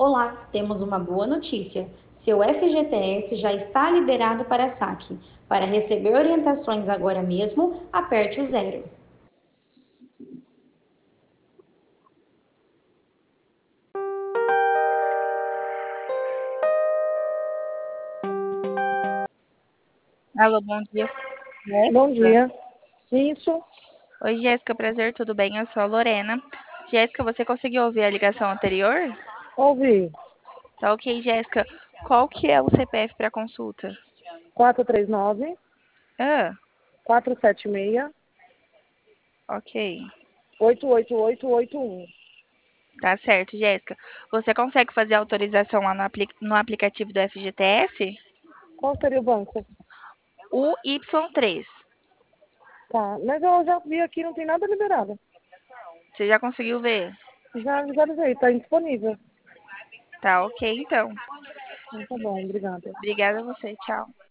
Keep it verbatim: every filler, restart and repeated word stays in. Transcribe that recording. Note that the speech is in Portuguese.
Olá, temos uma boa notícia. Seu F G T S já está liberado para saque. Para receber orientações agora mesmo, aperte o zero. Alô, bom dia, Bom Jéssica. dia. Isso, Oi, Jéssica, prazer, tudo bem? Eu sou a Lorena. Jéssica, você conseguiu ouvir a ligação anterior? ouvi. Tá ok, Jéssica. Qual que é o C P F para consulta? quatro três nove, Ah, quatro sete seis, ok. oito oito oito oito um. Tá certo, Jéssica. Você consegue fazer a autorização lá no, apli- no aplicativo do F G T S? Qual seria o banco? O Y três. Tá, mas eu já vi aqui, não tem nada liberado. Você já conseguiu ver? Já visualizei, está indisponível. Tá ok, então. Então, tá bom, obrigada. Obrigada a você, tchau.